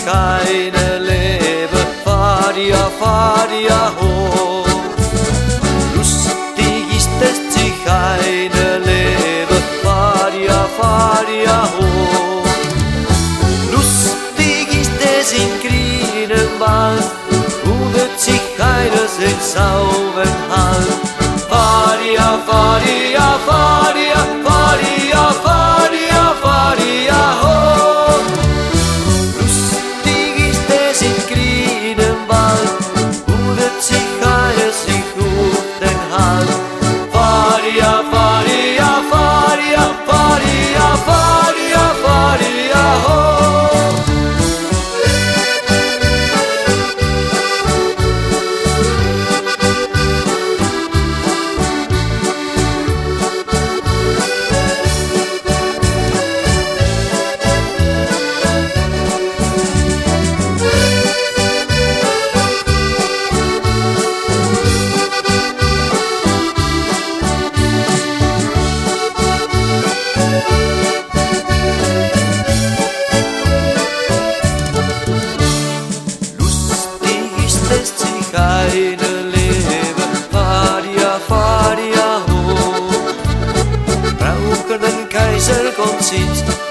keine Leben, fahr ja hoch. Lustig ist es sich keine Leben, fahr ja hoch. Lustig ist es im grünen Wald, wundert sich keiner den Saubenhalt. Fahr ja hoch. Lustig ist es im grünen Wald, wundert sich keiner sich um den Halt. Fahr ja hoch. Keine Leben, fahr ja hoch. Brauchen einen Kaiser Gottesdienst,